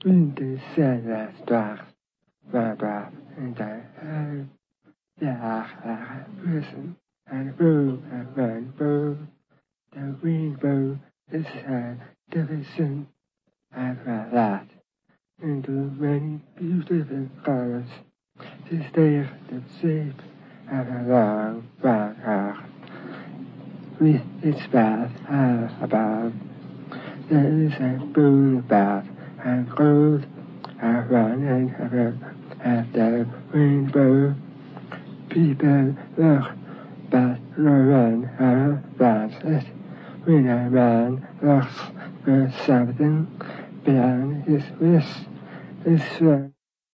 Une de ces histoires m'embrasse and I heard the prison and room and rainbow. The rainbow is a division of my life into many beautiful colors to stay the shape of a long brown heart with its path above. There is a moon about and gold around and around at the rainbow. People look, but no one ever finds it. When a man looks for something beyond his wish, his friend